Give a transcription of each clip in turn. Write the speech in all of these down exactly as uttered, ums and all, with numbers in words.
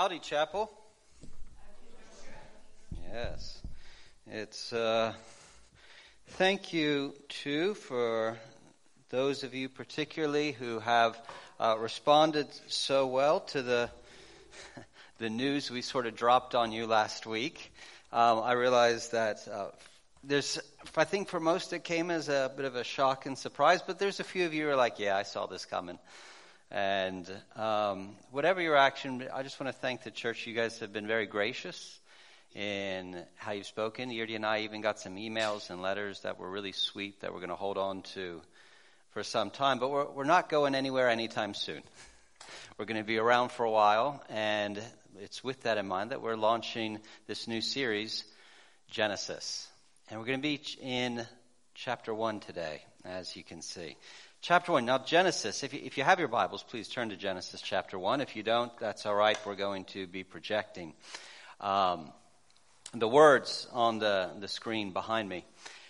Howdy, Chapel. Yes. It's, uh, thank you, too, for those of you particularly who have uh, responded so well to the the news we sort of dropped on you last week. Um, I realize that uh, there's, I think for most it came as a bit of a shock and surprise, but there's a few of you who are like, yeah, I saw this coming. And um, whatever your action, I just want to thank the church. You guys have been very gracious in how you've spoken. Yirdi and I even got some emails and letters that were really sweet that we're going to hold on to for some time. But we're, we're not going anywhere anytime soon. We're going to be around for a while, and it's with that in mind that we're launching this new series, Genesis. And we're going to be in chapter one today, as you can see. Chapter one. Now, Genesis, if you, if you have your Bibles, please turn to Genesis chapter one. If you don't, that's all right. We're going to be projecting um, the words on the, the screen behind me.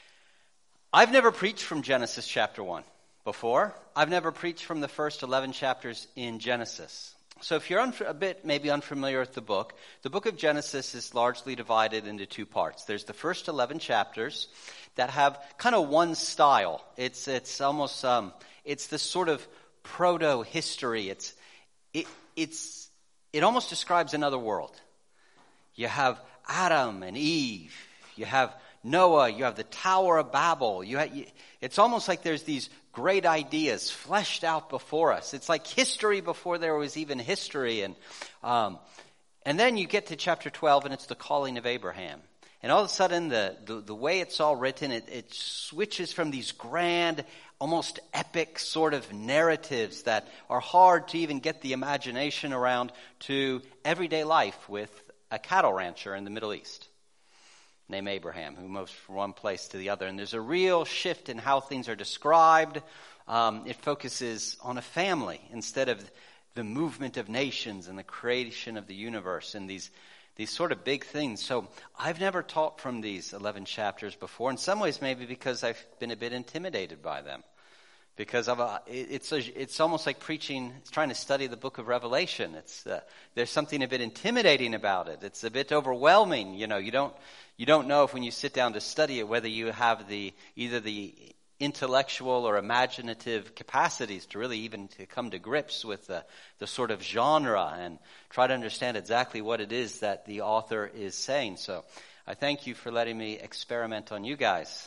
I've never preached from Genesis chapter one before. I've never preached from the first eleven chapters in Genesis. So if you're unf- a bit maybe unfamiliar with the book, the book of Genesis is largely divided into two parts. There's the first eleven chapters that have kind of one style. It's it's almost um, it's this sort of proto history. It's it it's it almost describes another world. You have Adam and Eve. You have Noah. You have the Tower of Babel. You, have, you it's almost like there's these great ideas fleshed out before us. It's like history before there was even history. And um, and then you get to chapter twelve, and it's the calling of Abraham. And all of a sudden, the, the, the way it's all written, it, it switches from these grand, almost epic sort of narratives that are hard to even get the imagination around to everyday life with a cattle rancher in the Middle East named Abraham, who moves from one place to the other. And there's a real shift in how things are described. Um, it focuses on a family instead of the movement of nations and the creation of the universe and these These sort of big things. So I've never taught from these eleven chapters before. In some ways, maybe because I've been a bit intimidated by them. Because of a, it's a, it's almost like preaching, it's trying to study the book of Revelation. It's uh, there's something a bit intimidating about it. It's a bit overwhelming. You know, you don't you don't know if when you sit down to study it whether you have the either the intellectual or imaginative capacities to really even to come to grips with the, the sort of genre and try to understand exactly what it is that the author is saying. So I thank you for letting me experiment on you guys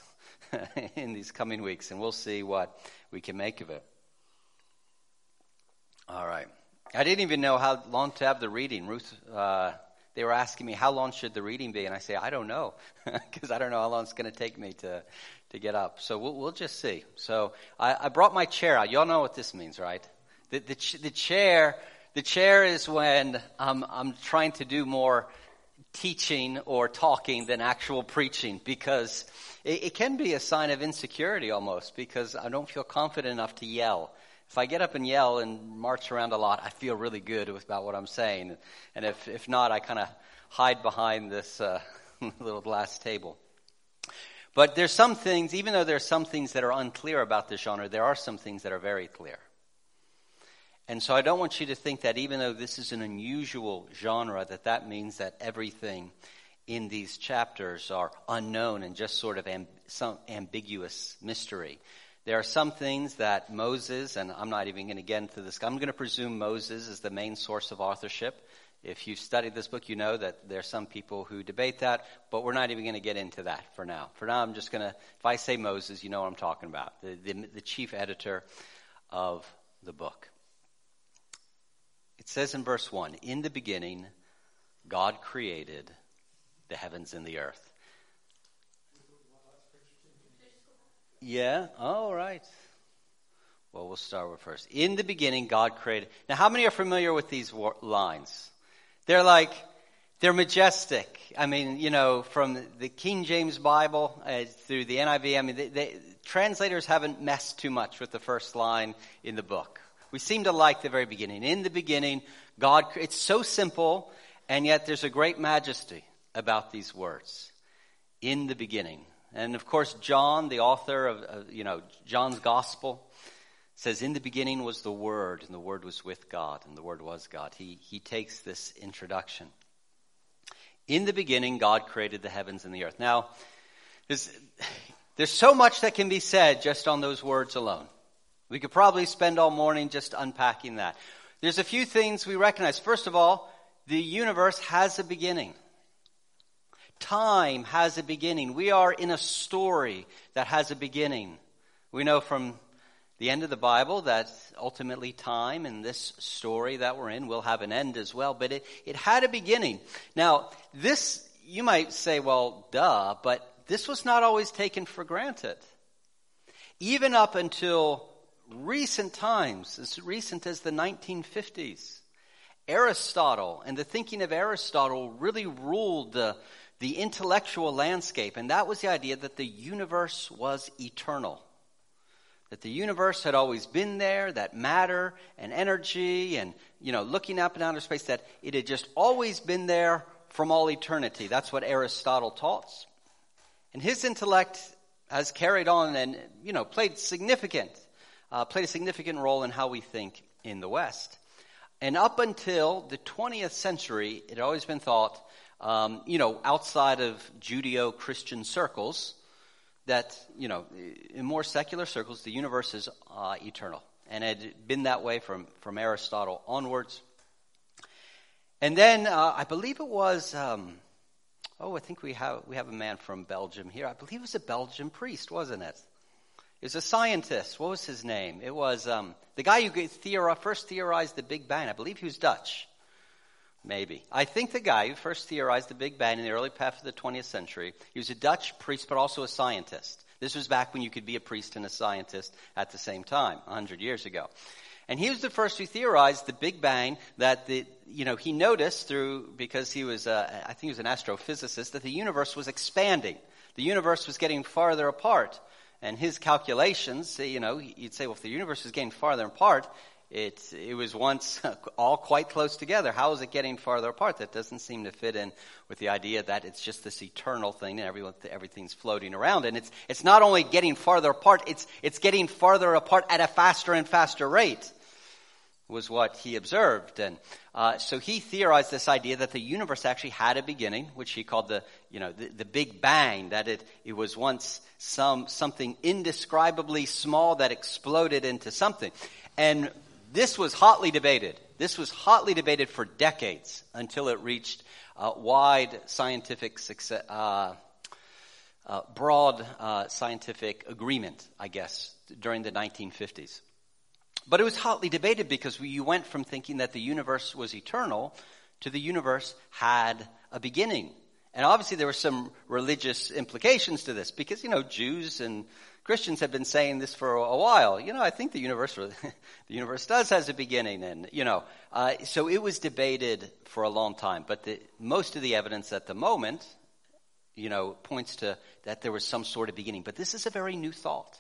in these coming weeks, and we'll see what we can make of it. All right. I didn't even know how long to have the reading. Ruth, uh, they were asking me, how long should the reading be? And I say, I don't know, because I don't know how long it's going to take me to to get up. So we'll, we'll just see. So I, I brought my chair out. Y'all know what this means, right? The, the, ch- the chair, the chair is when um, I'm trying to do more teaching or talking than actual preaching, because it, it can be a sign of insecurity almost, because I don't feel confident enough to yell. If I get up and yell and march around a lot, I feel really good about what I'm saying. And if, if not, I kind of hide behind this uh, little glass table. But there's some things, even though there are some things that are unclear about this genre, there are some things that are very clear. And so I don't want you to think that even though this is an unusual genre, that that means that everything in these chapters are unknown and just sort of amb- some ambiguous mystery. There are some things that Moses, and I'm not even going to get into this, I'm going to presume Moses is the main source of authorship. If you've studied this book, you know that there are some people who debate that, but we're not even going to get into that for now. For now, I'm just going to, if I say Moses, you know what I'm talking about, the, the, the chief editor of the book. It says in verse one, in the beginning, God created the heavens and the earth. Yeah, all right. Well, we'll start with first. In the beginning, God created. Now, how many are familiar with these war- lines? They're like, they're majestic. I mean, you know, from the King James Bible uh, through the N I V, I mean, they, they, translators haven't messed too much with the first line in the book. We seem to like the very beginning. In the beginning, God, it's so simple, and yet there's a great majesty about these words. In the beginning. And of course, John, the author of, of you know, John's Gospel, says, in the beginning was the Word, and the Word was with God, and the Word was God. He, he takes this introduction. In the beginning, God created the heavens and the earth. Now, there's, there's so much that can be said just on those words alone. We could probably spend all morning just unpacking that. There's a few things we recognize. First of all, the universe has a beginning. Time has a beginning. We are in a story that has a beginning. We know from the end of the Bible that ultimately time and this story that we're in will have an end as well. But it, it had a beginning. Now, this, you might say, well, duh, but this was not always taken for granted. Even up until recent times, as recent as the nineteen fifties, Aristotle and the thinking of Aristotle really ruled the, the intellectual landscape. And that was the idea that the universe was eternal. That the universe had always been there, that matter and energy and, you know, looking up and outer space, that it had just always been there from all eternity. That's what Aristotle taught. And his intellect has carried on and, you know, played significant, uh, played a significant role in how we think in the West. And up until the twentieth century, it had always been thought, um, you know, outside of Judeo-Christian circles, that, you know, in more secular circles, the universe is uh, eternal. And it had been that way from, from Aristotle onwards. And then uh, I believe it was, um, oh, I think we have we have a man from Belgium here. I believe it was a Belgian priest, wasn't it? It was a scientist. What was his name? It was um, the guy who theori- first theorized the Big Bang. I believe he was Dutch. Maybe. I think the guy who first theorized the Big Bang in the early half of the twentieth century, he was a Dutch priest but also a scientist. This was back when you could be a priest and a scientist at the same time, one hundred years ago. And he was the first who theorized the Big Bang, that the, you know, he noticed through, because he was, uh, I think he was an astrophysicist, that the universe was expanding. The universe was getting farther apart. And his calculations, you know, you'd say, well, if the universe is getting farther apart, It it was once all quite close together. How is it getting farther apart? That doesn't seem to fit in with the idea that it's just this eternal thing and everyone, everything's floating around. And it's it's not only getting farther apart, it's it's getting farther apart at a faster and faster rate, was what he observed. And uh, so he theorized this idea that the universe actually had a beginning, which he called the you know the, the Big Bang. That it it was once some something indescribably small that exploded into something. And this was hotly debated. This was hotly debated for decades until it reached uh, wide scientific success, uh, uh, broad uh, scientific agreement, I guess, during the nineteen fifties. But it was hotly debated because we, you went from thinking that the universe was eternal to the universe had a beginning. And obviously there were some religious implications to this because, you know, Jews and Christians have been saying this for a while. You know, I think the universe, the universe does has a beginning, and you know, uh, so it was debated for a long time. But the, most of the evidence at the moment, you know, points to that there was some sort of beginning. But this is a very new thought.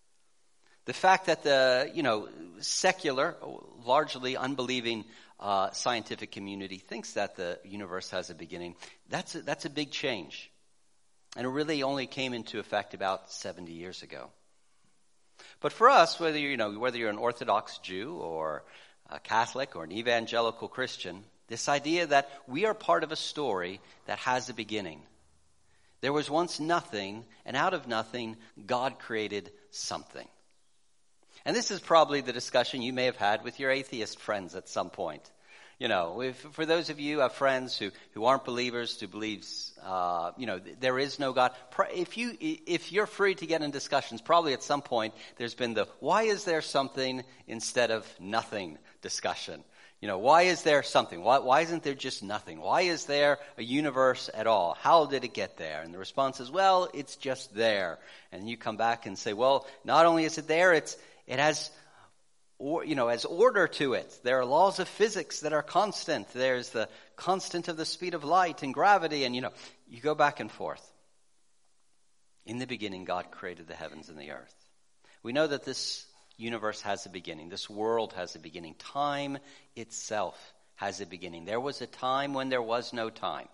The fact that the, you know, secular, largely unbelieving uh, scientific community thinks that the universe has a beginning, that's a, that's a big change. And it really only came into effect about seventy years ago. But for us, whether you know whether you're an Orthodox Jew or a Catholic or an evangelical Christian, this idea that we are part of a story that has a beginning. There was once nothing, and out of nothing, God created something. And this is probably the discussion you may have had with your atheist friends at some point. You know, if, for those of you who have friends who, who aren't believers, who believes, uh, you know, there is no God. If you, if you're free to get in discussions, probably at some point there's been the why is there something instead of nothing discussion. You know, why is there something? Why, why isn't there just nothing? Why is there a universe at all? How did it get there? And the response is, well, it's just there. And you come back and say, well, not only is it there, it's it has, or, you know, as order to it. There are laws of physics that are constant. There's the constant of the speed of light and gravity, and you know, you go back and forth. In the beginning, God created the heavens and the earth. We know that this universe has a beginning. This world has a beginning. Time itself has a beginning. There was a time when there was no time.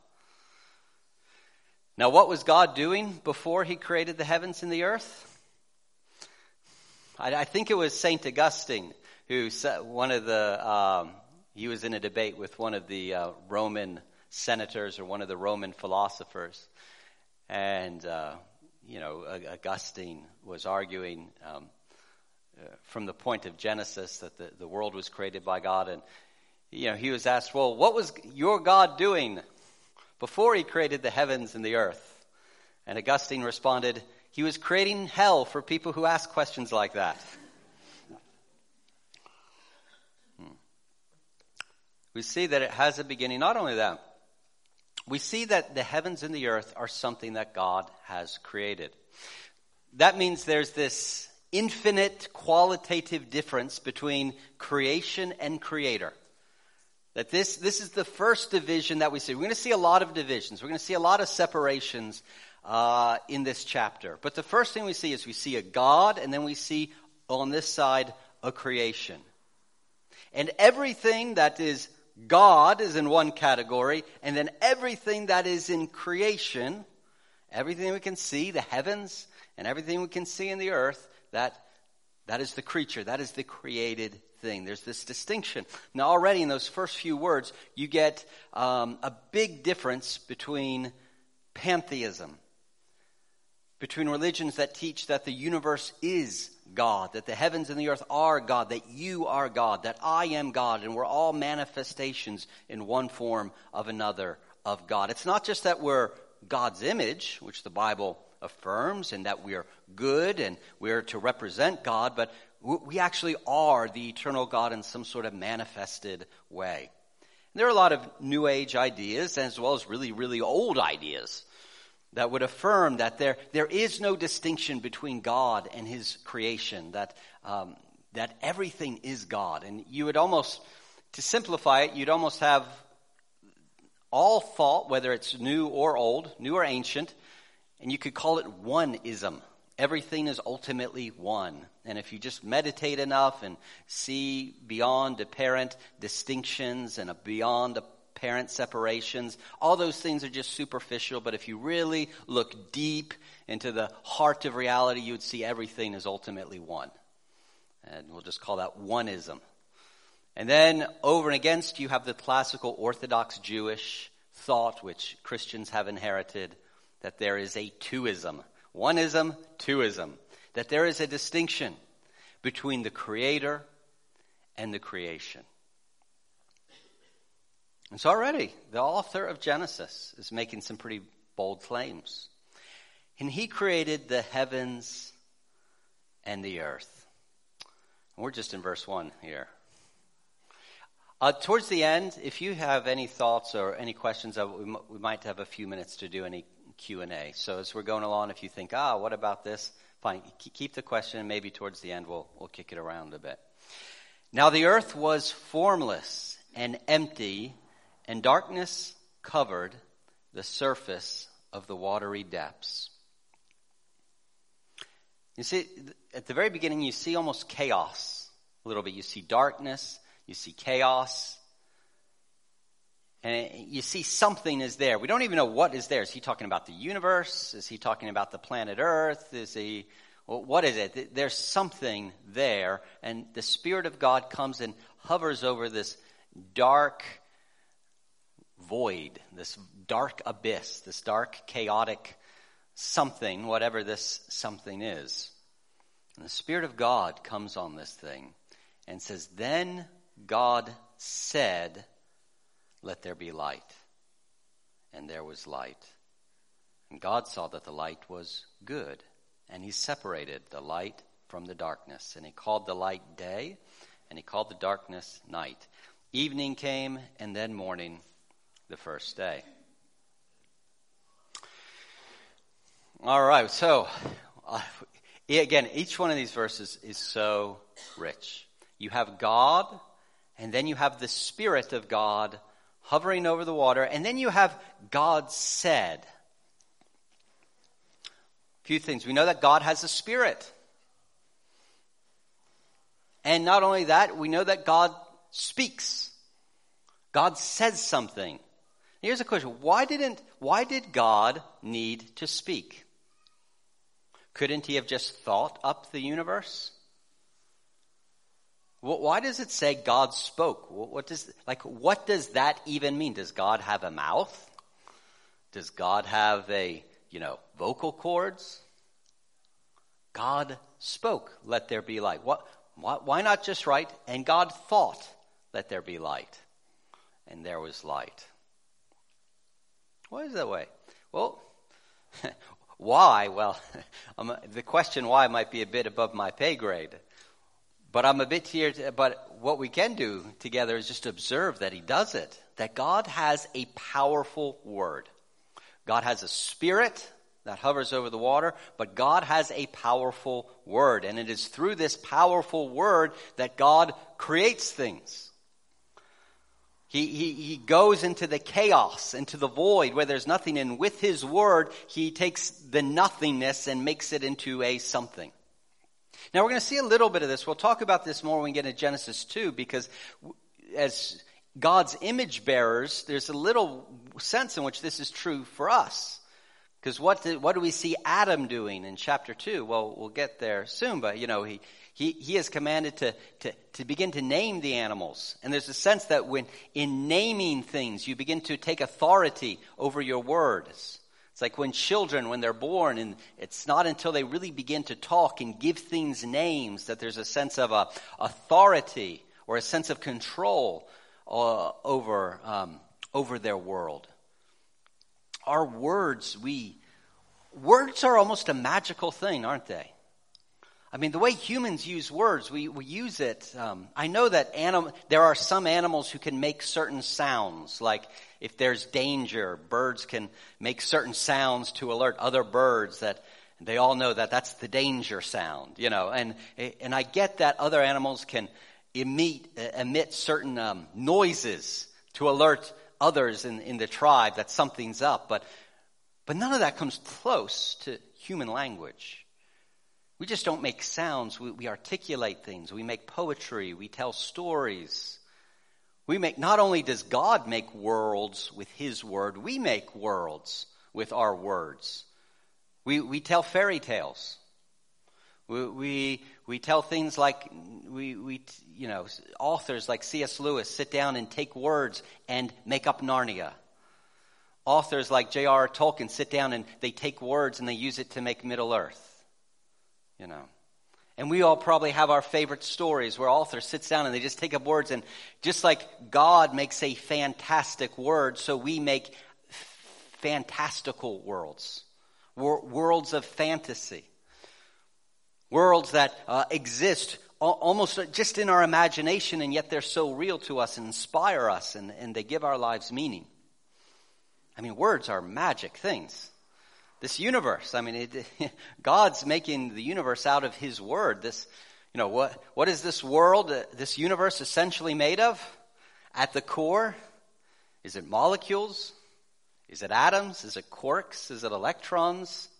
Now, what was God doing before he created the heavens and the earth? I, I think it was Saint Augustine who said, one of the, um, he was in a debate with one of the uh, Roman senators or one of the Roman philosophers. And, uh, you know, Augustine was arguing um, uh, from the point of Genesis that the, the world was created by God. And, you know, he was asked, well, what was your God doing before he created the heavens and the earth? And Augustine responded, he was creating hell for people who ask questions like that. Hmm. We see that it has a beginning. Not only that, we see that the heavens and the earth are something that God has created. That means there's this infinite qualitative difference between creation and creator. That this, this is the first division that we see. We're going to see a lot of divisions. We're going to see a lot of separations uh, in this chapter. But the first thing we see is we see a God, and then we see on this side a creation. And everything that is God is in one category, and then everything that is in creation, everything we can see, the heavens, and everything we can see in the earth, that that is the creature, that is the created thing. There's this distinction. Now already in those first few words, you get um, a big difference between pantheism, between religions that teach that the universe is God, that the heavens and the earth are God, that you are God, that I am God, and we're all manifestations in one form of another of God. It's not just that we're God's image, which the Bible affirms, and that we're good and we're to represent God, but we actually are the eternal God in some sort of manifested way. And there are a lot of New Age ideas, as well as really, really old ideas, that would affirm that there, there is no distinction between God and his creation, that um, that everything is God. And you would almost, to simplify it, you'd almost have all thought, whether it's new or old, new or ancient, and you could call it one-ism. Everything is ultimately one. And if you just meditate enough and see beyond apparent distinctions and beyond apparent parent separations, all those things are just superficial, but if you really look deep into the heart of reality, you would see everything is ultimately one. And we'll just call that one-ism. And then over and against, you have the classical Orthodox Jewish thought, which Christians have inherited, that there is a two-ism. One-ism, two-ism. That there is a distinction between the Creator and the creation. And so already, the author of Genesis is making some pretty bold claims. And he created the heavens and the earth. And we're just in verse one here. Uh, towards the end, if you have any thoughts or any questions, uh, we, m- we might have a few minutes to do any Q and A. So as we're going along, if you think, ah, what about this? Fine, keep the question, and maybe towards the end we'll, we'll kick it around a bit. Now the earth was formless and empty, and darkness covered the surface of the watery depths. You see, at the very beginning, you see almost chaos a little bit. You see darkness, you see chaos, and you see something is there. We don't even know what is there. Is he talking about the universe? Is he talking about the planet Earth? Is he, well, what is it? There's something there, and the Spirit of God comes and hovers over this dark void, this dark abyss, this dark, chaotic something, whatever this something is. And the Spirit of God comes on this thing and says, then God said, let there be light. And there was light. And God saw that the light was good. And he separated the light from the darkness. And he called the light day, and he called the darkness night. Evening came, and then morning, the first day. All right, so uh, again, each one of these verses is so rich. You have God, and then you have the Spirit of God hovering over the water, and then you have God said. A few things. We know that God has a spirit. And not only that, we know that God speaks. God says something. Here's a question. Why didn't, why did God need to speak? Couldn't he have just thought up the universe? Why does it say God spoke? What does, like, what does that even mean? Does God have a mouth? Does God have a, you know, vocal cords? God spoke, let there be light. What, why, why not just write, and God thought, let there be light. And there was light. Why is that way? Well, why? Well, I'm, the question why might be a bit above my pay grade. But I'm a bit here, to, but what we can do together is just observe that he does it. That God has a powerful word. God has a spirit that hovers over the water, but God has a powerful word. And it is through this powerful word that God creates things. He, he, he goes into the chaos, into the void where there's nothing, and with his word, he takes the nothingness and makes it into a something. Now we're going to see a little bit of this. We'll talk about this more when we get into Genesis two, because as God's image bearers, there's a little sense in which this is true for us. Because what do, what do we see Adam doing in chapter two? Well, we'll get there soon, but you know, he he he is commanded to to to begin to name the animals. And there's a sense that when in naming things, you begin to take authority over your words. It's like when children, when they're born, and it's not until they really begin to talk and give things names that there's a sense of a authority or a sense of control uh, over um, over their world. Our words, we words are almost a magical thing, aren't they? I mean, the way humans use words, we, we use it. Um, I know that anim- there are some animals who can make certain sounds, like if there's danger, birds can make certain sounds to alert other birds that they all know that that's the danger sound, you know. And and I get that other animals can emit emit certain um, noises to alert others in, in the tribe that something's up, but but none of that comes close to human language. We just don't make sounds. We, we articulate things. We make poetry. We tell stories. We make, not only does God make worlds with his word, we make worlds with our words. We we tell fairy tales. We we, we tell things like, we, we you know, authors like C S Lewis sit down and take words and make up Narnia. Authors like J R R Tolkien sit down and they take words and they use it to make Middle-earth. You know, and we all probably have our favorite stories where author sits down and they just take up words, and just like God makes a fantastic word, so we make f- fantastical worlds, Wor- worlds of fantasy, worlds that uh, exist al- almost just in our imagination, and yet they're so real to us and inspire us, and, and they give our lives meaning. I mean, words are magic things. This universe, I mean, it, God's making the universe out of his word. This, you know, what what is this world, uh, this universe essentially made of? At the core, is it molecules? Is it atoms? Is it quarks? Is it electrons?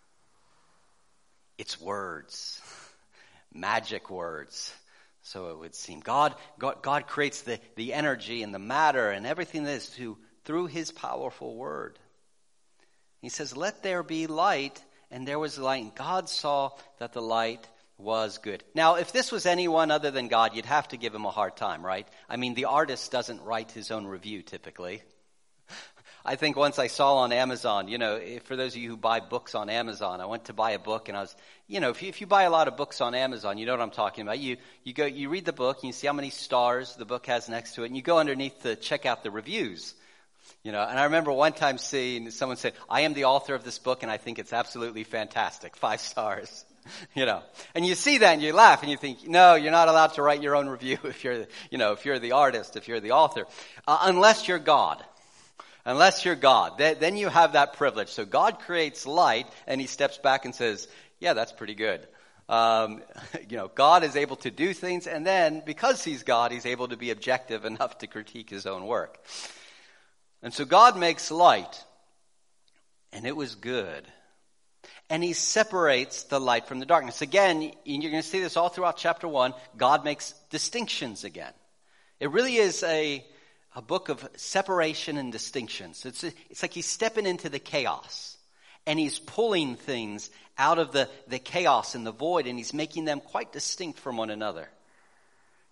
It's words, magic words. So it would seem. God, God, God creates the, the energy and the matter and everything that is to, through his powerful word. He says, let there be light, and there was light. And God saw that the light was good. Now, if this was anyone other than God, you'd have to give him a hard time, right? I mean, the artist doesn't write his own review typically. I think once I saw on Amazon, you know, for those of you who buy books on Amazon, I went to buy a book, and I was, you know, if you, if you buy a lot of books on Amazon, you know what I'm talking about. You you go, you read the book, and you see how many stars the book has next to it, and you go underneath to check out the reviews. You know, and I remember one time seeing someone say, I am the author of this book and I think it's absolutely fantastic. Five stars. You know, and you see that and you laugh and you think, no, you're not allowed to write your own review if you're, you know, if you're the artist, if you're the author, uh, unless you're God. Unless you're God, Th- then you have that privilege. So God creates light and he steps back and says, yeah, that's pretty good. Um, you know, God is able to do things, and then because he's God, he's able to be objective enough to critique his own work. And so God makes light, and it was good. And he separates the light from the darkness. Again, you're going to see this all throughout chapter one, God makes distinctions again. It really is a, a book of separation and distinctions. It's, a, it's like he's stepping into the chaos, and he's pulling things out of the, the chaos and the void, and he's making them quite distinct from one another.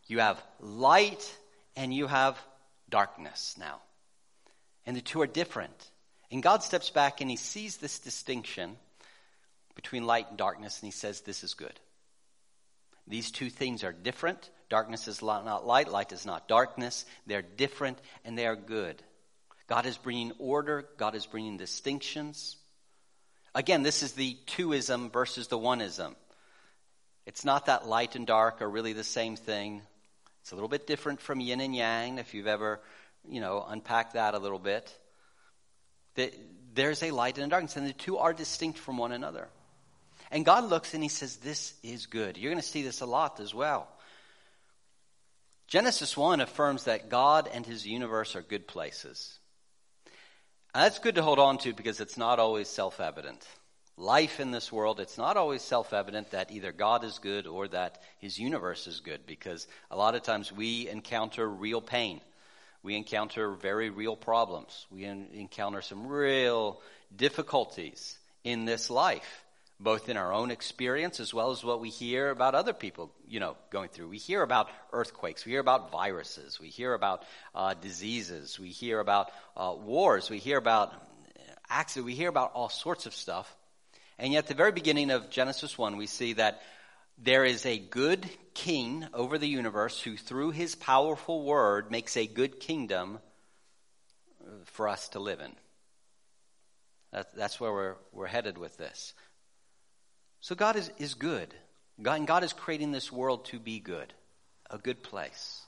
You have light and you have darkness now. And the two are different. And God steps back and he sees this distinction between light and darkness, and he says, this is good. These two things are different. Darkness is not light, light is not darkness. They're different and they are good. God is bringing order. God is bringing distinctions. Again, this is the twoism versus the oneism. It's not that light and dark are really the same thing. It's a little bit different from yin and yang, if you've ever, you know, unpacked that a little bit. There's a light and a darkness, and the two are distinct from one another. And God looks and he says, this is good. You're going to see this a lot as well. Genesis one affirms that God and his universe are good places. And that's good to hold on to because it's not always self-evident. Life in this world, it's not always self-evident that either God is good or that his universe is good, because a lot of times we encounter real pain. We encounter very real problems. We encounter some real difficulties in this life, both in our own experience as well as what we hear about other people, you know, going through. We hear about earthquakes. We hear about viruses. We hear about uh, diseases. We hear about uh, wars. We hear about accidents. We hear about all sorts of stuff. And yet at the very beginning of Genesis one, we see that there is a good king over the universe who through his powerful word makes a good kingdom for us to live in. That, that's where we're, we're headed with this. So God is, is good. God, and God is creating this world to be good, a good place.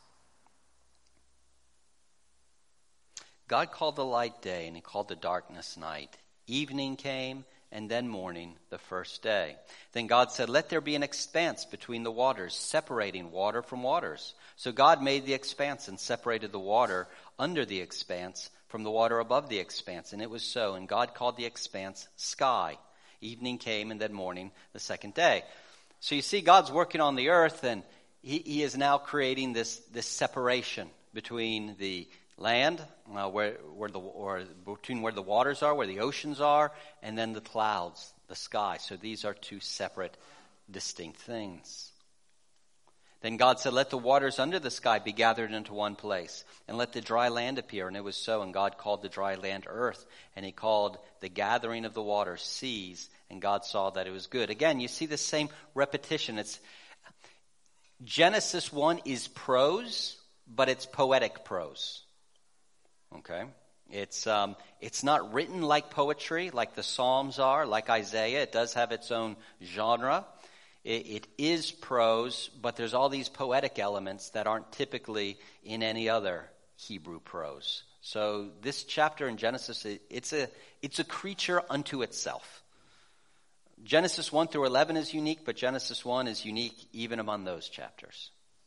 God called the light day and he called the darkness night. Evening came and then morning, the first day. Then God said, let there be an expanse between the waters, separating water from waters. So God made the expanse and separated the water under the expanse from the water above the expanse. And it was so. And God called the expanse sky. Evening came and then morning, the second day. So you see, God's working on the earth, and he, he is now creating this, this separation between the land, uh, where, where the, or between where the waters are, where the oceans are, and then the clouds, the sky. So these are two separate, distinct things. Then God said, let the waters under the sky be gathered into one place, and let the dry land appear. And it was so. And God called the dry land earth, and he called the gathering of the waters seas. And God saw that it was good. Again, you see the same repetition. It's Genesis one is prose, but it's poetic prose. Okay? It's um, it's not written like poetry, like the Psalms are, like Isaiah. It does have its own genre. It, it is prose, but there's all these poetic elements that aren't typically in any other Hebrew prose. So this chapter in Genesis, it, it's a it's a creature unto itself. Genesis one through eleven is unique, but Genesis one is unique even among those chapters.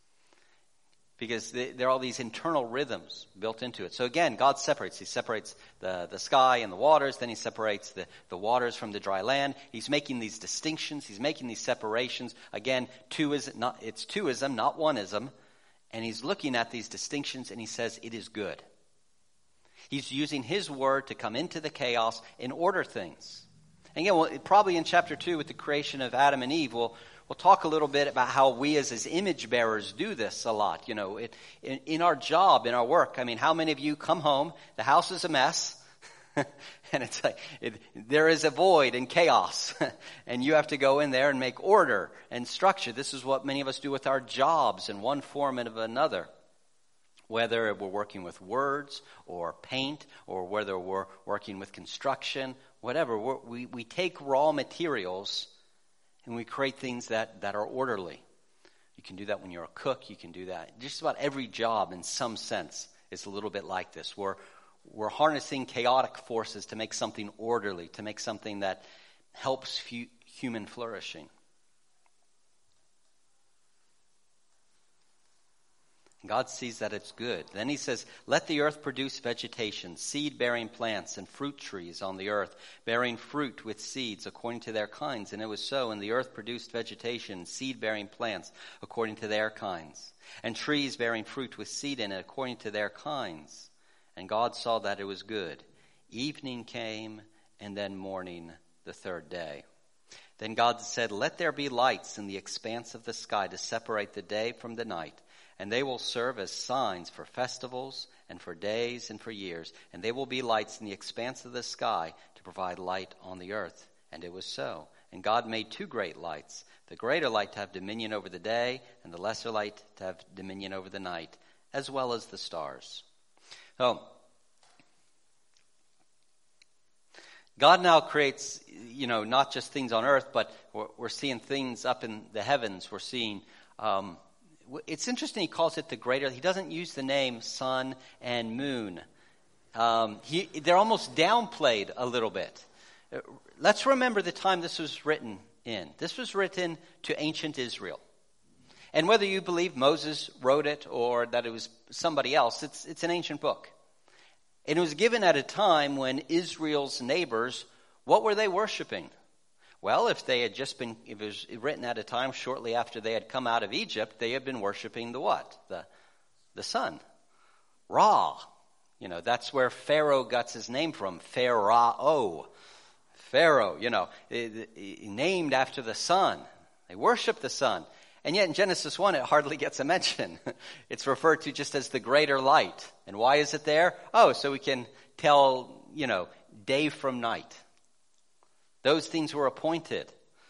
Because they, there are all these internal rhythms built into it. So again, God separates. He separates the, the sky and the waters. Then he separates the, the waters from the dry land. He's making these distinctions. He's making these separations. Again, two is not, it's twoism, not oneism. And he's looking at these distinctions and he says it is good. He's using his word to come into the chaos and order things. And again, well, probably in chapter two with the creation of Adam and Eve, we'll, we'll talk a little bit about how we as his image bearers do this a lot. You know, it, in, in our job, in our work. I mean, how many of you come home, the house is a mess, and it's like it, there is a void and chaos, and you have to go in there and make order and structure. This is what many of us do with our jobs in one form and of another. Whether we're working with words or paint, or whether we're working with construction, whatever, we're, we we take raw materials and we create things that, that are orderly. You can do that when you're a cook. You can do that. Just about every job, in some sense, is a little bit like this. We're we're harnessing chaotic forces to make something orderly, to make something that helps fu- human flourishing. God sees that it's good. Then he says, let the earth produce vegetation, seed-bearing plants, and fruit trees on the earth, bearing fruit with seeds according to their kinds. And it was so. And the earth produced vegetation, seed-bearing plants according to their kinds, and trees bearing fruit with seed in it according to their kinds. And God saw that it was good. Evening came, and then morning, the third day. Then God said, let there be lights in the expanse of the sky to separate the day from the night, And they will serve as signs for festivals and for days and for years. And they will be lights in the expanse of the sky to provide light on the earth. And it was so. And God made two great lights, the greater light to have dominion over the day, and the lesser light to have dominion over the night, as well as the stars. So, God now creates, you know, not just things on earth, but we're, we're seeing things up in the heavens. We're seeing, um, it's interesting he calls it the greater. He doesn't use the name sun and moon. Um, he, they're almost downplayed a little bit. Let's remember the time this was written in. This was written to ancient Israel. And whether you believe Moses wrote it or that it was somebody else, it's, it's an ancient book. And it was given at a time when Israel's neighbors, what were they worshiping? Well, if they had just been, if it was written at a time shortly after they had come out of Egypt, they had been worshiping the what? The, the sun. Ra. You know, that's where Pharaoh got his name from. Pharaoh. Pharaoh, you know, named after the sun. They worship the sun. And yet in Genesis one, it hardly gets a mention. It's referred to just as the greater light. And why is it there? Oh, so we can tell, you know, day from night. Those things were appointed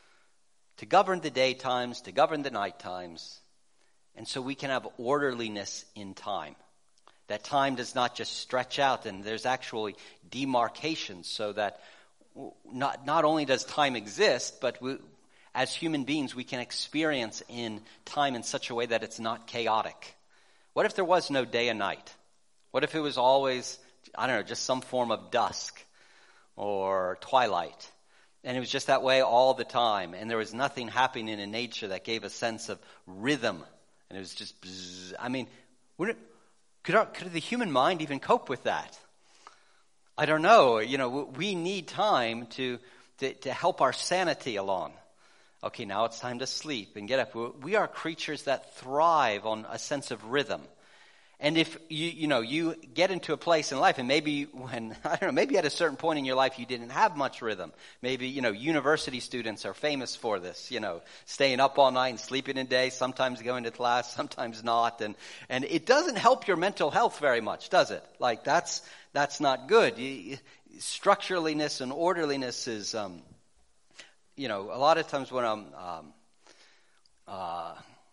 to govern the daytimes, to govern the night times. And so we can have orderliness in time. That time does not just stretch out, and there's actually demarcations so that not, not only does time exist, but we, as human beings, we can experience in time in such a way that it's not chaotic. What if there was no day and night? What if it was always, I don't know, just some form of dusk or twilight? And it was just that way all the time. And there was nothing happening in nature that gave a sense of rhythm. And it was just, bzz. I mean, wouldn't it, could, our, could the human mind even cope with that? I don't know. You know, we need time to, to, to help our sanity along. Okay, now it's time to sleep and get up. We are creatures that thrive on a sense of rhythm. And if you, you know, you get into a place in life, and maybe when, I don't know, maybe at a certain point in your life you didn't have much rhythm. Maybe, you know, university students are famous for this, you know, staying up all night and sleeping in day, sometimes going to class, sometimes not. And, and it doesn't help your mental health very much, does it? Like, that's, that's not good. You, structuraliness and orderliness is, um, you know, a lot of times when I'm, um, uh,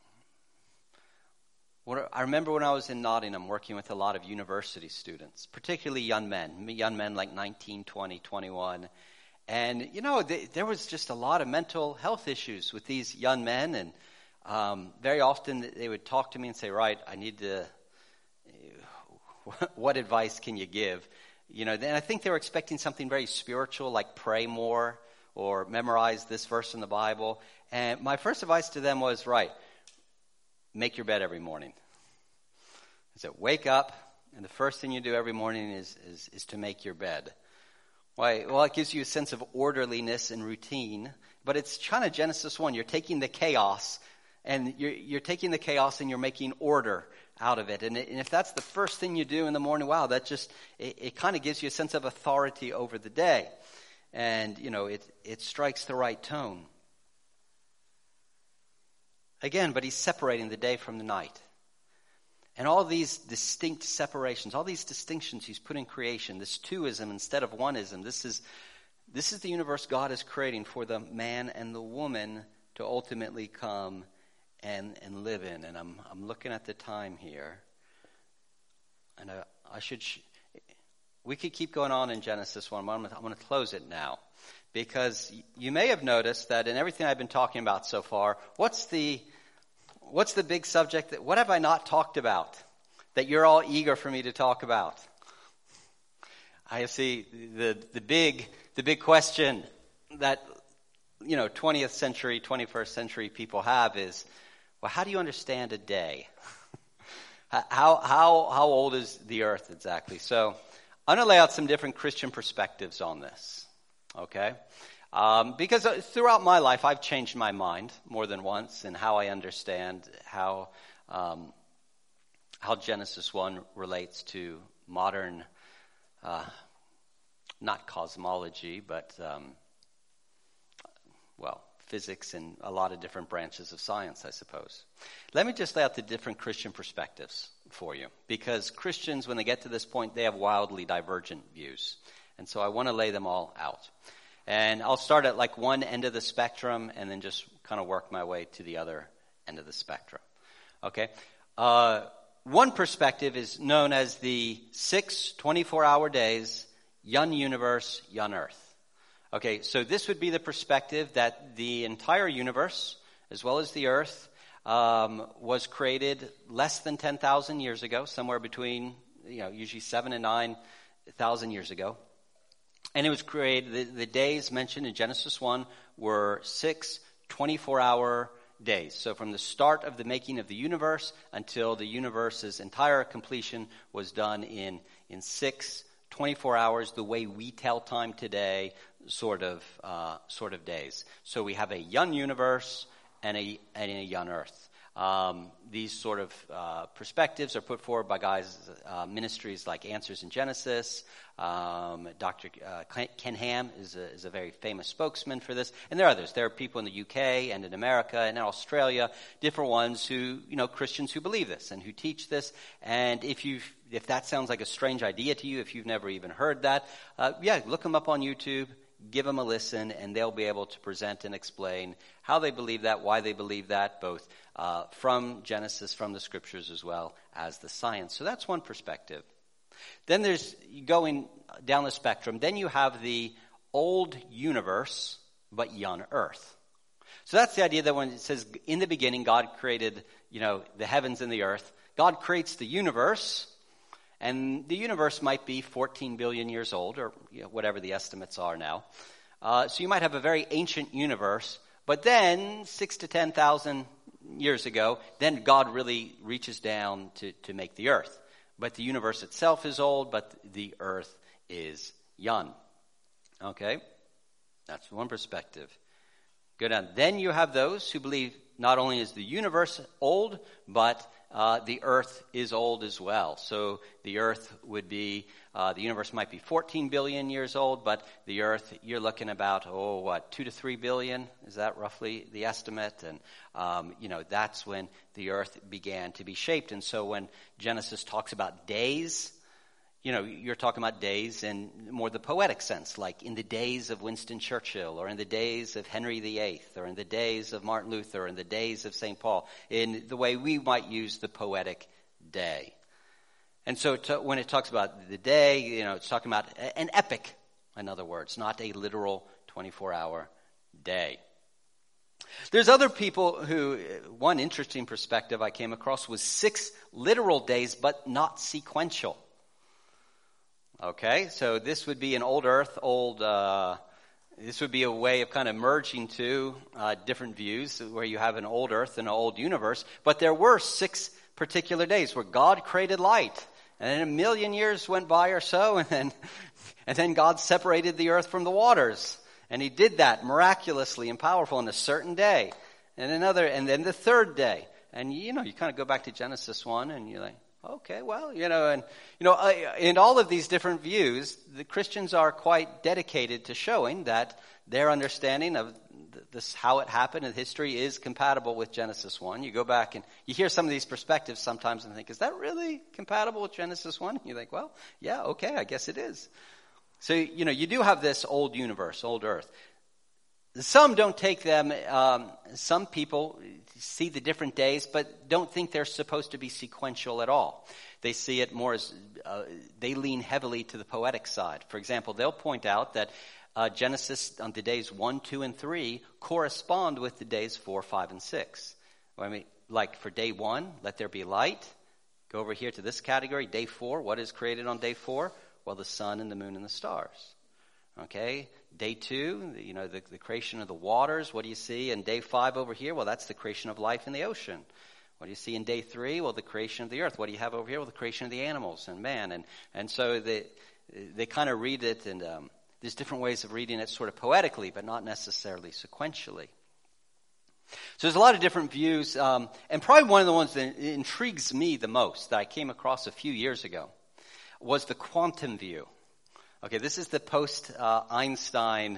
when, I remember when I was in Nottingham working with a lot of university students, particularly young men, young men like nineteen, twenty, twenty-one. And, you know, they, there was just a lot of mental health issues with these young men. And um, very often they would talk to me and say, right, I need to, what advice can you give? You know, then I think they were expecting something very spiritual, like pray more, or memorize this verse in the Bible. And my first advice to them was, right, make your bed every morning. I said, wake up, and the first thing you do every morning is, is, is to make your bed. Why? Well, it gives you a sense of orderliness and routine, but it's kind of Genesis one. You're taking the chaos, and you're, you're taking the chaos and you're making order out of it. And, it, and if that's the first thing you do in the morning, wow, that just, it, it kind of gives you a sense of authority over the day. And, you know, it, it strikes the right tone. Again, but he's separating the day from the night. And all these distinct separations, all these distinctions he's put in creation, this twoism instead of oneism, this is, this is the universe God is creating for the man and the woman to ultimately come and, and live in. And I'm, I'm looking at the time here. And I, I should... Sh- We could keep going on in Genesis one, but I'm going to close it now. Because you may have noticed that in everything I've been talking about so far, what's the what's the big subject? That what have I not talked about that you're all eager for me to talk about? I see the the big the big question that, you know, twentieth century, twenty-first century people have is, well, how do you understand a day? how how how old is the earth exactly? So I'm going to lay out some different Christian perspectives on this, okay? Um, because throughout my life, I've changed my mind more than once in how I understand how um, how Genesis one relates to modern, uh, not cosmology, but, um, well, physics and a lot of different branches of science, I suppose. Let me just lay out the different Christian perspectives for you, because Christians, when they get to this point, they have wildly divergent views. And so I want to lay them all out. And I'll start at like one end of the spectrum and then just kind of work my way to the other end of the spectrum. Okay? Uh, one perspective is known as the six twenty-four hour days, Yun universe, Yun earth. Okay, so this would be the perspective that the entire universe, as well as the earth, um, was created less than ten thousand years ago, somewhere between, you know, usually seven and nine thousand years ago. And it was created, the, the days mentioned in Genesis one were six twenty-four hour days. So from the start of the making of the universe until the universe's entire completion was done in, in six twenty-four hours, the way we tell time today, sort of uh, sort of days. So we have a Yun universe and a, and a Yun earth. Um, these sort of uh, perspectives are put forward by guys, uh, ministries like Answers in Genesis. Um, Doctor Uh, Ken Ham is a, is a very famous spokesman for this. And there are others. There are people in the U K and in America and in Australia, different ones who, you know, Christians who believe this and who teach this. And if you if that sounds like a strange idea to you, if you've never even heard that, uh, yeah, look them up on YouTube. Give them a listen, and they'll be able to present and explain how they believe that, why they believe that, both uh, from Genesis, from the scriptures, as well as the science. So that's one perspective. Then there's, going down the spectrum, then you have the old universe, but Yun earth. So that's the idea that when it says, in the beginning, God created, you know, the heavens and the earth. God creates the universe. And the universe might be fourteen billion years old, or you know, whatever the estimates are now. Uh, so you might have a very ancient universe. But then, six to ten thousand years ago, then God really reaches down to, to make the earth. But the universe itself is old, but the earth is Yun. Okay? That's one perspective. Go down. Then you have those who believe not only is the universe old, but Uh, the earth is old as well. So the earth would be, uh, the universe might be fourteen billion years old, but the earth, you're looking about, oh, what, two to three billion? Is that roughly the estimate? And, um, you know, that's when the earth began to be shaped. And so when Genesis talks about days, you know, you're talking about days in more the poetic sense, like in the days of Winston Churchill, or in the days of Henry the Eighth, or in the days of Martin Luther, or in the days of Saint Paul, in the way we might use the poetic day. And so to, when it talks about the day, you know, it's talking about an epic, in other words, not a literal twenty-four hour day. There's other people who, one interesting perspective I came across was six literal days, but not sequential. Okay, so this would be an old earth, old, uh, this would be a way of kind of merging two uh, different views where you have an old earth and an old universe. But there were six particular days where God created light. And then a million years went by or so, and then, and then God separated the earth from the waters. And he did that miraculously and powerful in a certain day. And another, and then the third day. And, you know, you kind of go back to Genesis one and you're like, okay, well, you know, and, you know, in all of these different views, the Christians are quite dedicated to showing that their understanding of this, how it happened in history, is compatible with Genesis one. You go back and you hear some of these perspectives sometimes and think, is that really compatible with Genesis one? You think, well, yeah, okay, I guess it is. So, you know, you do have this old universe, old earth. Some don't take them, um, some people see the different days, but don't think they're supposed to be sequential at all. They see it more as, uh, they lean heavily to the poetic side. For example, they'll point out that uh, Genesis on the days one, two, and three correspond with the days four, five, and six. I mean, like for day one, let there be light. Go over here to this category. Day four, what is created on day four? Well, the sun and the moon and the stars. Okay, day two, you know, the, the creation of the waters. What do you see in day five over here? Well, that's the creation of life in the ocean. What do you see in day three? Well, the creation of the earth. What do you have over here? Well, the creation of the animals and man. And and so they they kind of read it, and um, there's different ways of reading it sort of poetically, but not necessarily sequentially. So there's a lot of different views, um, and probably one of the ones that intrigues me the most that I came across a few years ago was the quantum view. Okay, this is the post-Einstein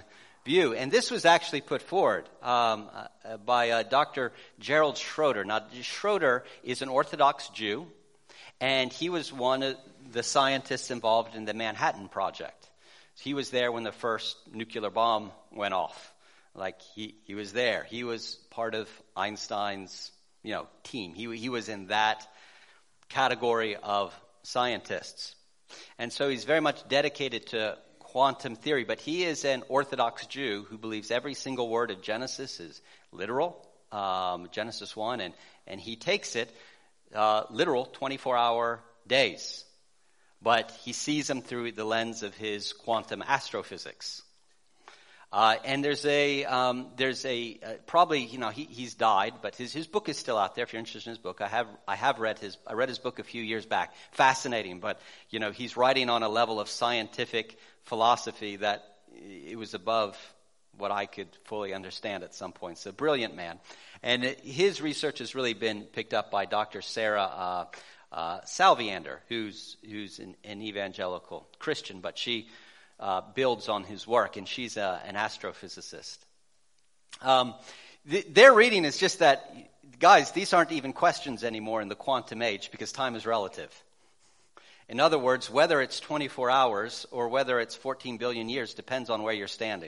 view. And this was actually put forward um, uh, by uh, Doctor Gerald Schroeder. Now, Schroeder is an Orthodox Jew, and he was one of the scientists involved in the Manhattan Project. He was there when the first nuclear bomb went off. Like, he, he was there. He was part of Einstein's, you know, team. He, he was in that category of scientists. And so he's very much dedicated to quantum theory, but he is an Orthodox Jew who believes every single word of Genesis is literal, um, Genesis one, and, and he takes it uh, literal twenty-four hour days. But he sees them through the lens of his quantum astrophysics. Uh, and there's a, um, there's a, uh, probably, you know, he, he's died, but his, his book is still out there if you're interested in his book. I have, I have read his, I read his book a few years back. Fascinating, but, you know, he's writing on a level of scientific philosophy that it was above what I could fully understand at some point. So, brilliant man. And his research has really been picked up by Doctor Sarah, uh, uh, Salviander, who's, who's an, an evangelical Christian, but she, Uh, builds on his work, and she's a, an astrophysicist. Um, th- their reading is just that, guys, these aren't even questions anymore in the quantum age because time is relative. In other words, whether it's twenty-four hours or whether it's fourteen billion years depends on where you're standing.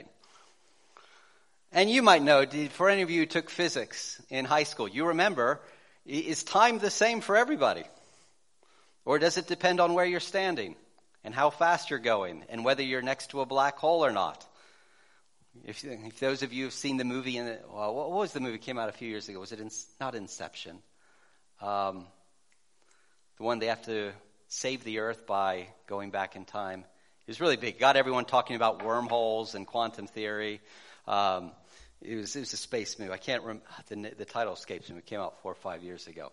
And you might know, for any of you who took physics in high school, you remember, is time the same for everybody? Or does it depend on where you're standing? And how fast you're going, and whether you're next to a black hole or not. If, if those of you have seen the movie, in the, well, what was the movie that came out a few years ago? Was it in, not Inception? Um, the one they have to save the Earth by going back in time. It was really big. Got everyone talking about wormholes and quantum theory. Um, it was it was a space movie. I can't remember the, the title escapes me. It came out four or five years ago.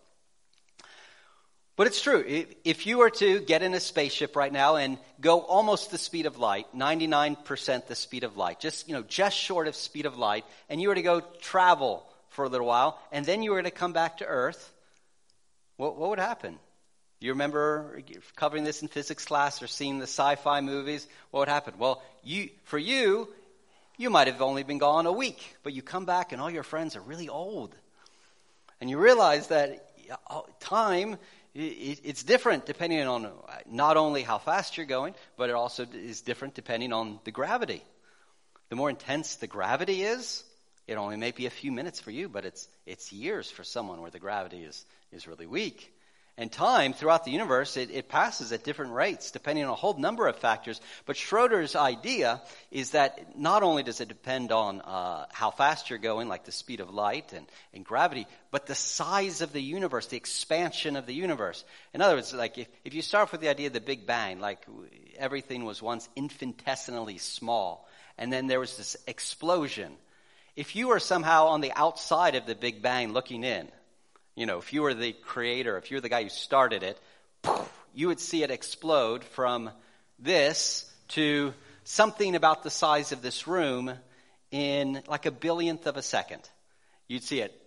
But it's true. If you were to get in a spaceship right now and go almost the speed of light, ninety-nine percent the speed of light, just, you know, just short of speed of light, and you were to go travel for a little while, and then you were to come back to Earth, what, what would happen? You remember covering this in physics class or seeing the sci-fi movies? What would happen? Well, you, for you, you might have only been gone a week, but you come back and all your friends are really old. And you realize that time, it's different depending on not only how fast you're going, but it also is different depending on the gravity. The more intense the gravity is, it only may be a few minutes for you, but it's it's years for someone where the gravity is, is really weak. And time throughout the universe, it, it passes at different rates depending on a whole number of factors. But Schroeder's idea is that not only does it depend on uh, how fast you're going, like the speed of light and, and gravity, but the size of the universe, the expansion of the universe. In other words, like if, if you start with the idea of the Big Bang, like everything was once infinitesimally small, and then there was this explosion. If you were somehow on the outside of the Big Bang looking in, you know, if you were the creator, if you were the guy who started it, you would see it explode from this to something about the size of this room in like a billionth of a second. You'd see it.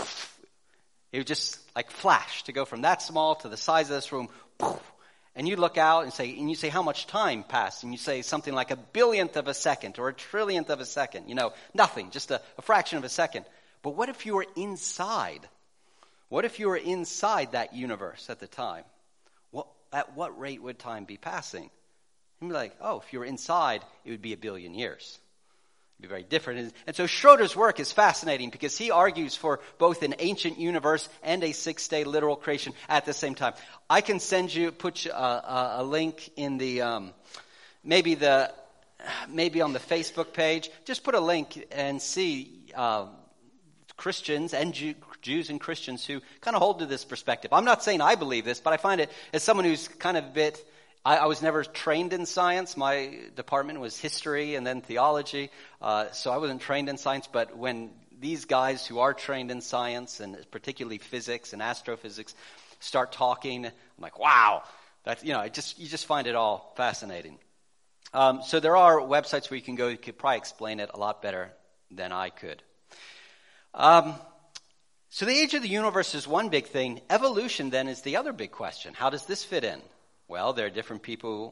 It would just like flash to go from that small to the size of this room. And you look out and say, and you say, how much time passed? And you say something like a billionth of a second or a trillionth of a second. You know, nothing, just a, a fraction of a second. But what if you were inside? What if you were inside that universe at the time? What, at what rate would time be passing? You'd be like, oh, if you were inside, it would be a billion years. It'd be very different. And so Schroeder's work is fascinating because he argues for both an ancient universe and a six-day literal creation at the same time. I can send you, put a, a, a link in the, um, maybe the, maybe on the Facebook page. Just put a link and see uh, Christians and Jew, Jews and Christians who kind of hold to this perspective. I'm not saying I believe this, but I find it as someone who's kind of a bit, I, I was never trained in science. My department was history and then theology, uh, so I wasn't trained in science, but when these guys who are trained in science, and particularly physics and astrophysics, start talking, I'm like, wow, that's, you know, I just, you just find it all fascinating. Um, so there are websites where you can go, you could probably explain it a lot better than I could. Um, so the age of the universe is one big thing. Evolution then is the other big question. How does this fit in? Well, there are different people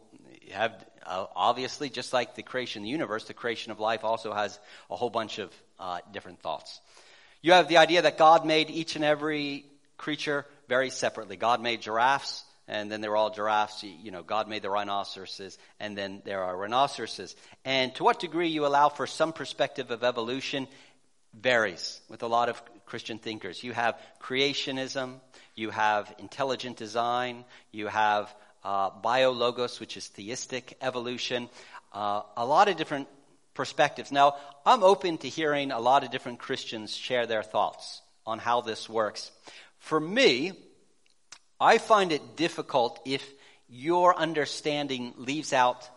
you have, uh, obviously, just like the creation of the universe, the creation of life also has a whole bunch of uh, different thoughts. You have the idea that God made each and every creature very separately. God made giraffes, and then they're all giraffes. You know, God made the rhinoceroses, and then there are rhinoceroses. And to what degree you allow for some perspective of evolution varies with a lot of Christian thinkers. You have creationism, you have intelligent design, you have uh, biologos, which is theistic evolution, uh, a lot of different perspectives. Now, I'm open to hearing a lot of different Christians share their thoughts on how this works. For me, I find it difficult if your understanding leaves out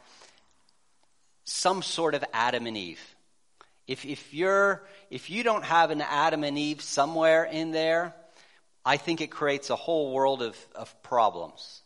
some sort of Adam and Eve. If if you're if you don't have an Adam and Eve somewhere in there, I think it creates a whole world of, of problems.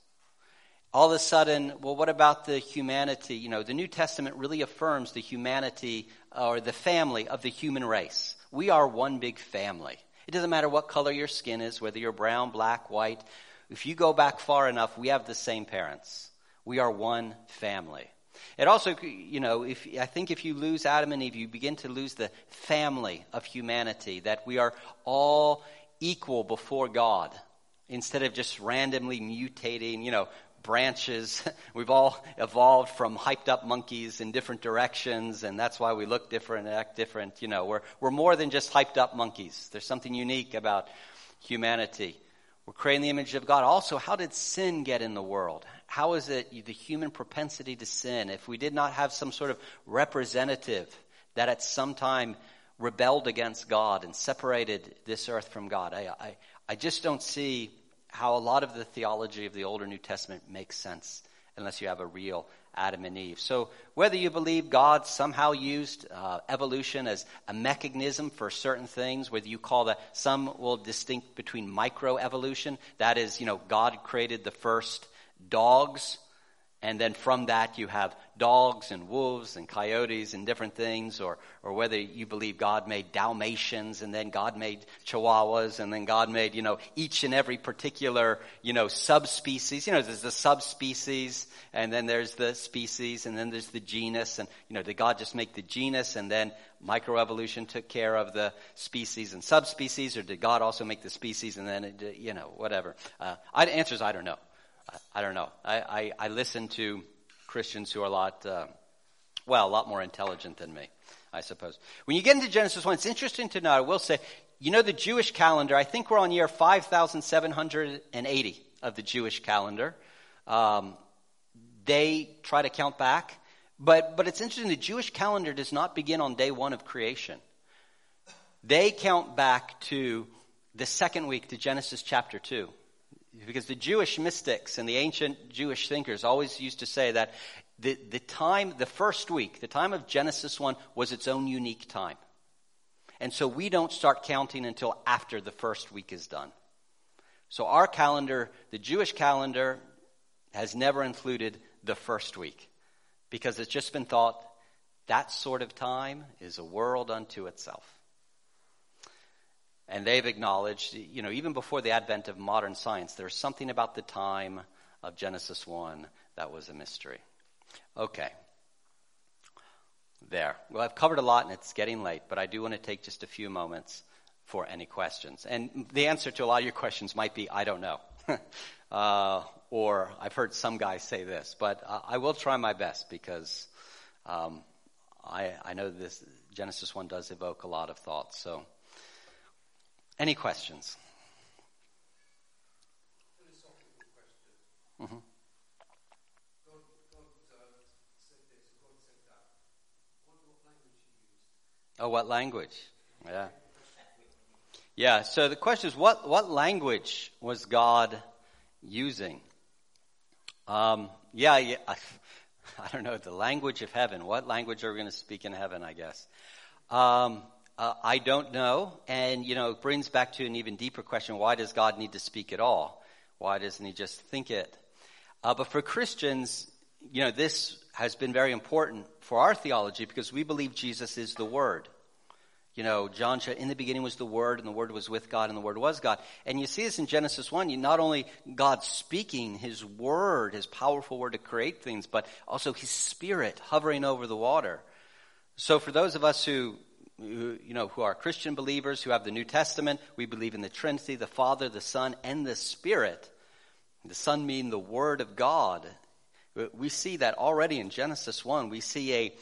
All of a sudden, well, what about the humanity? You know, the New Testament really affirms the humanity or the family of the human race. We are one big family. It doesn't matter what color your skin is, whether you're brown, black, white. If you go back far enough, we have the same parents. We are one family. It also, you know, if I think if you lose Adam and Eve, you begin to lose the family of humanity, that we are all equal before God instead of just randomly mutating, you know, branches. We've all evolved from hyped up monkeys in different directions, and that's why we look different and act different. You know, we're we're more than just hyped up monkeys. There's something unique about humanity. We're creating the image of God. Also, how did sin get in the world? How is it the human propensity to sin? If we did not have some sort of representative that at some time rebelled against God and separated this earth from God, I, I, I just don't see how a lot of the theology of the Old or New Testament makes sense unless you have a real Adam and Eve. So whether you believe God somehow used uh, evolution as a mechanism for certain things, whether you call that, some will distinct between microevolution, that is, you know, God created the first dogs, and then from that you have dogs and wolves and coyotes and different things, or or whether you believe God made Dalmatians and then God made Chihuahuas and then God made, you know, each and every particular, you know, subspecies. You know, there's the subspecies and then there's the species and then there's the genus, and, you know, did God just make the genus and then microevolution took care of the species and subspecies, or did God also make the species and then, it, you know, whatever? Uh, I, the answer is I don't know. I, I don't know. I, I, I listen to Christians who are a lot, uh, well, a lot more intelligent than me, I suppose. When you get into Genesis one, it's interesting to know, I will say, you know, the Jewish calendar, I think we're on year five thousand seven hundred eighty of the Jewish calendar. Um, they try to count back, but, but it's interesting, the Jewish calendar does not begin on day one of creation. They count back to the second week, to Genesis chapter two. Because the Jewish mystics and the ancient Jewish thinkers always used to say that the, the time, the first week, the time of Genesis one was its own unique time. And so we don't start counting until after the first week is done. So our calendar, the Jewish calendar, has never included the first week, because it's just been thought that sort of time is a world unto itself. And they've acknowledged, you know, even before the advent of modern science, there's something about the time of Genesis one that was a mystery. Okay. There. Well, I've covered a lot and it's getting late, but I do want to take just a few moments for any questions. And the answer to a lot of your questions might be, I don't know. uh, or I've heard some guys say this, but uh, I will try my best, because um, I, I know this Genesis one does evoke a lot of thoughts, so. Any questions? Philosophical question. Mm-hmm. God, God uh, said this, God said that. What, what language he used? Oh, what language? Yeah. Yeah, so the question is, what, what language was God using? Um, yeah, yeah I, I don't know, the language of heaven. What language are we going to speak in heaven, I guess? Um Uh, I don't know, and, you know, it brings back to an even deeper question, why does God need to speak at all? Why doesn't he just think it? Uh, but for Christians, you know, this has been very important for our theology, because we believe Jesus is the Word. You know, John, in the beginning was the Word, and the Word was with God, and the Word was God. And you see this in Genesis one. You not only God speaking His Word, His powerful Word to create things, but also His Spirit hovering over the water. So for those of us who, who, you know, who are Christian believers, who have the New Testament, we believe in the Trinity, the Father, the Son, and the Spirit. The Son being the Word of God. We see that already in Genesis one. We see a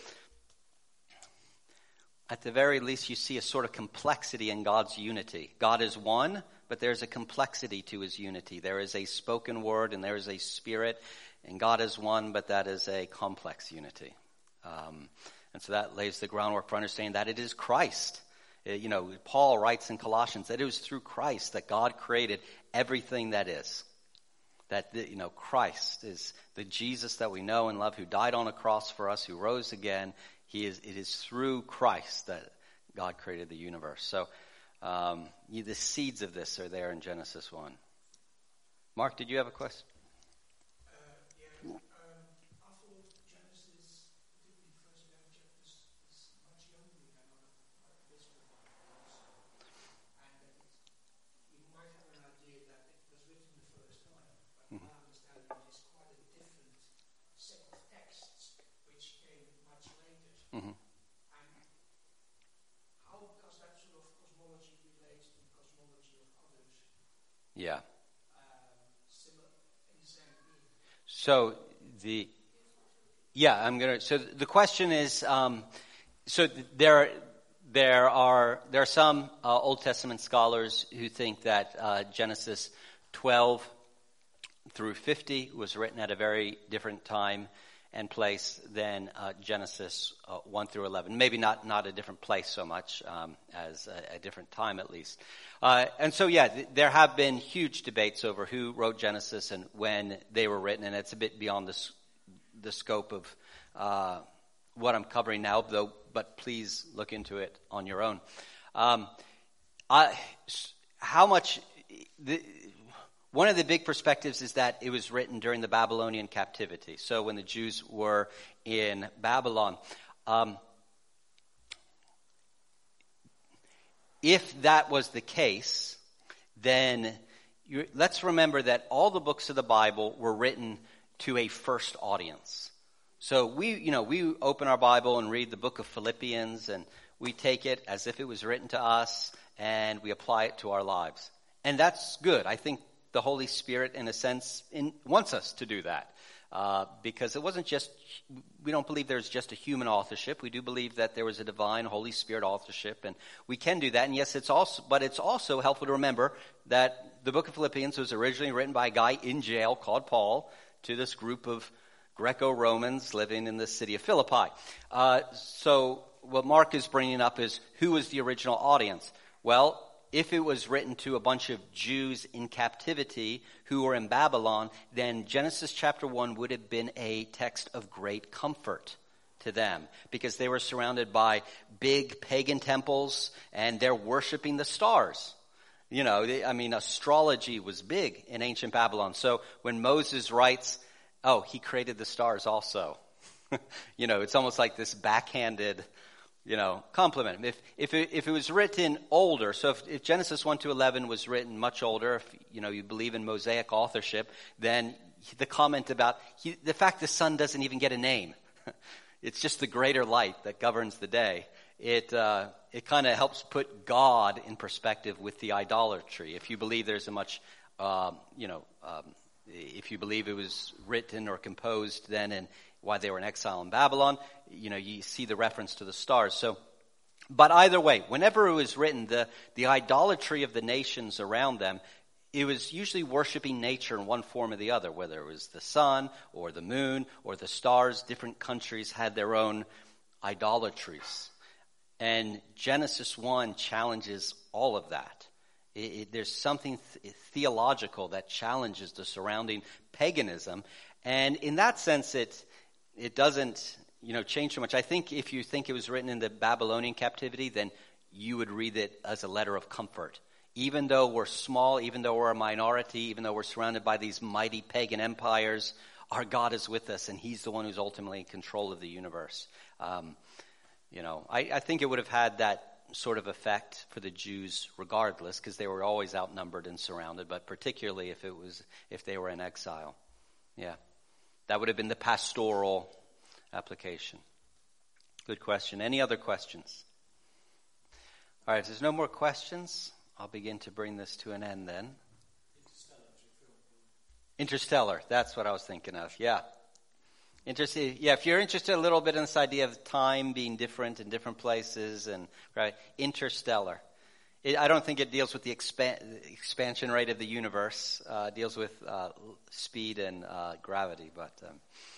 At the very least, you see a sort of complexity in God's unity. God is one, but there's a complexity to His unity. There is a spoken word and there is a spirit, and God is one, but that is a complex unity. Um, and so that lays the groundwork for understanding that it is Christ. Uh, you know, Paul writes in Colossians that it was through Christ that God created everything that is. That, the, you know, Christ is the Jesus that we know and love, who died on a cross for us, who rose again. He is. It is through Christ that God created the universe. So um, you, the seeds of this are there in Genesis one. Mark, did you have a question? Uh, yeah. Um, I thought Genesis, particularly the first eleven chapters, is much younger than other bits of the Bible. And that it, you might have an idea that it was written the first time, but mm-hmm. my understanding is quite a different set of texts which came much later. Mm-hmm. And how does that sort of cosmology relate to the cosmology of others? Yeah. Um, similar in the same meaning. So the yeah, I'm gonna. So the question is, um, so there there are there are some uh, Old Testament scholars who think that uh, Genesis twelve through fifty was written at a very different time and place than uh, Genesis uh, one through eleven. Maybe not, not a different place so much um, as a, a different time at least. Uh, and so, yeah, th- there have been huge debates over who wrote Genesis and when they were written, and it's a bit beyond the, s- the scope of uh, what I'm covering now, though. But please look into it on your own. Um, I, how much... The, One of the big perspectives is that it was written during the Babylonian captivity. So when the Jews were in Babylon. Um, if that was the case, then you, let's remember that all the books of the Bible were written to a first audience. So we, you know, we open our Bible and read the book of Philippians, and we take it as if it was written to us, and we apply it to our lives. And that's good. I think the Holy Spirit, in a sense, in, wants us to do that. Uh, because it wasn't just, we don't believe there's just a human authorship. We do believe that there was a divine Holy Spirit authorship, and we can do that. And yes, it's also, but it's also helpful to remember that the book of Philippians was originally written by a guy in jail called Paul to this group of Greco-Romans living in the city of Philippi. Uh, so what Mark is bringing up is, who was the original audience? Well, if it was written to a bunch of Jews in captivity who were in Babylon, then Genesis chapter one would have been a text of great comfort to them, because they were surrounded by big pagan temples and they're worshiping the stars. You know, they, I mean, astrology was big in ancient Babylon. So when Moses writes, oh, he created the stars also. You know, it's almost like this backhanded, you know, compliment. If if it, if it was written older, so if, if Genesis one to eleven was written much older, if you know you believe in Mosaic authorship, then the comment about he, the fact the sun doesn't even get a name, it's just the greater light that governs the day. It uh, it kind of helps put God in perspective with the idolatry. If you believe there's a much, um, you know, um, if you believe it was written or composed then and while they were in exile in Babylon, you know, you see the reference to the stars. So, but either way, whenever it was written, the, the idolatry of the nations around them, it was usually worshiping nature in one form or the other, whether it was the sun or the moon or the stars. Different countries had their own idolatries. And Genesis one challenges all of that. It, it, there's something th- theological that challenges the surrounding paganism. And in that sense, it it doesn't, you know, change too much. I think if you think it was written in the Babylonian captivity, then you would read it as a letter of comfort. Even though we're small, even though we're a minority, even though we're surrounded by these mighty pagan empires, our God is with us, and he's the one who's ultimately in control of the universe. Um, you know, I, I think it would have had that sort of effect for the Jews regardless, because they were always outnumbered and surrounded, but particularly if it was if they were in exile. Yeah. That would have been the pastoral application. Good question. Any other questions? All right, if there's no more questions, I'll begin to bring this to an end then. Interstellar, that's what I was thinking of, yeah. Interesting. Yeah, if you're interested a little bit in this idea of time being different in different places, and right, Interstellar. It, I don't think it deals with the expan- expansion rate of the universe. Uh, it deals with uh, speed and uh, gravity. But um,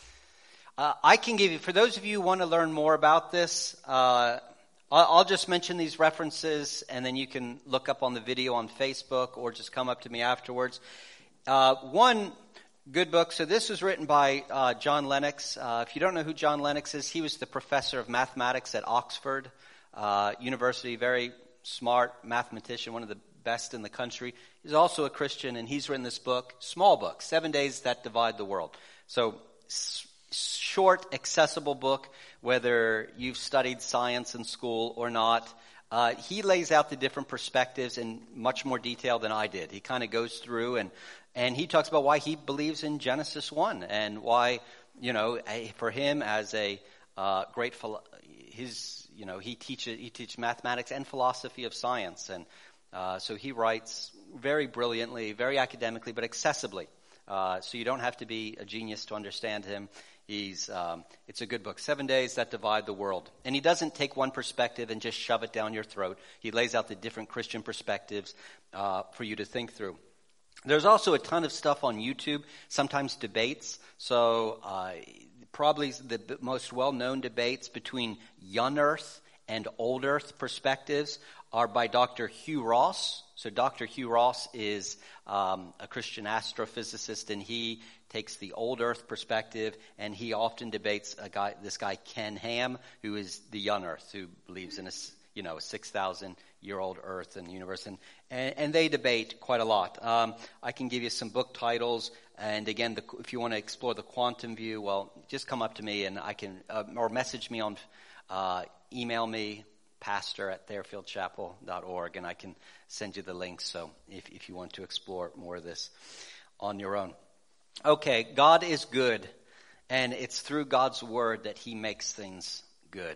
uh, I can give you, for those of you who want to learn more about this, uh, I'll, I'll just mention these references, and then you can look up on the video on Facebook or just come up to me afterwards. Uh, one good book. So this was written by uh, John Lennox. Uh, if you don't know who John Lennox is, he was the professor of mathematics at Oxford uh, University, very smart mathematician, one of the best in the country. He's also a Christian, and he's written this book, small book, Seven Days That Divide the World. So s- short, accessible book, whether you've studied science in school or not. Uh, he lays out the different perspectives in much more detail than I did. He kind of goes through and And he talks about why he believes in Genesis one and why, you know, for him as a uh, great, philo- his, you know, he teaches he teaches mathematics and philosophy of science, and uh, so he writes very brilliantly, very academically, but accessibly. Uh, so you don't have to be a genius to understand him. He's um, it's a good book, Seven Days That Divide the World, and he doesn't take one perspective and just shove it down your throat. He lays out the different Christian perspectives uh, for you to think through. There's also a ton of stuff on YouTube, sometimes debates. So uh, probably the most well-known debates between young Earth and old Earth perspectives are by Doctor Hugh Ross. So Doctor Hugh Ross is um, a Christian astrophysicist, and he takes the old Earth perspective, and he often debates a guy, this guy Ken Ham, who is the young Earth, who believes in a you know, six thousand year old Earth and universe, and, and, and they debate quite a lot. Um, I can give you some book titles, and again, the, if you want to explore the quantum view, well, just come up to me and I can, uh, or message me on, uh, email me, pastor at therfield chapel dot org, and I can send you the links, so if, if you want to explore more of this on your own. Okay, God is good, and it's through God's word that he makes things good.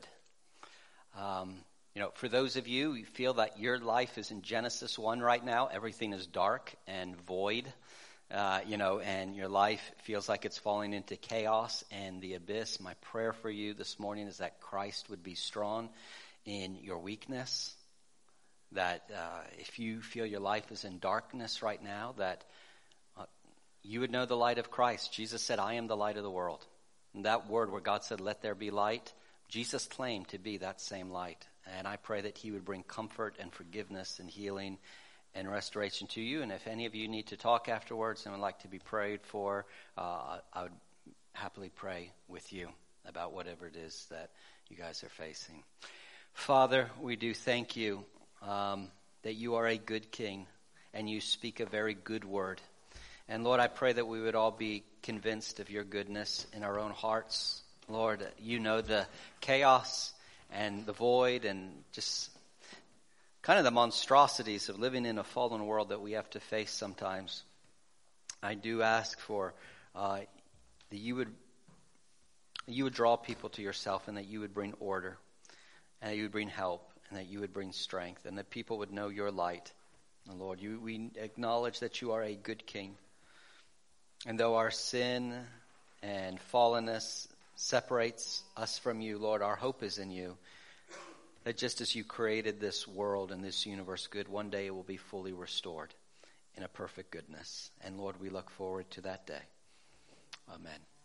Um, You know, for those of you who feel that your life is in Genesis one right now, everything is dark and void, uh, you know, and your life feels like it's falling into chaos and the abyss, my prayer for you this morning is that Christ would be strong in your weakness, that uh, if you feel your life is in darkness right now, that uh, you would know the light of Christ. Jesus said, I am the light of the world. And that word where God said, let there be light, Jesus claimed to be that same light. And I pray that he would bring comfort and forgiveness and healing and restoration to you. And if any of you need to talk afterwards and would like to be prayed for, uh, I would happily pray with you about whatever it is that you guys are facing. Father, we do thank you um, that you are a good king and you speak a very good word. And Lord, I pray that we would all be convinced of your goodness in our own hearts. Lord, you know the chaos and the void and just kind of the monstrosities of living in a fallen world that we have to face sometimes. I do ask for uh, that you would you would draw people to yourself, and that you would bring order, and that you would bring help, and that you would bring strength, and that people would know your light. And Lord, you, we acknowledge that you are a good king. And though our sin and fallenness separates us from you, Lord, our hope is in you. That just as you created this world and this universe good, one day it will be fully restored in a perfect goodness. And Lord, we look forward to that day. Amen.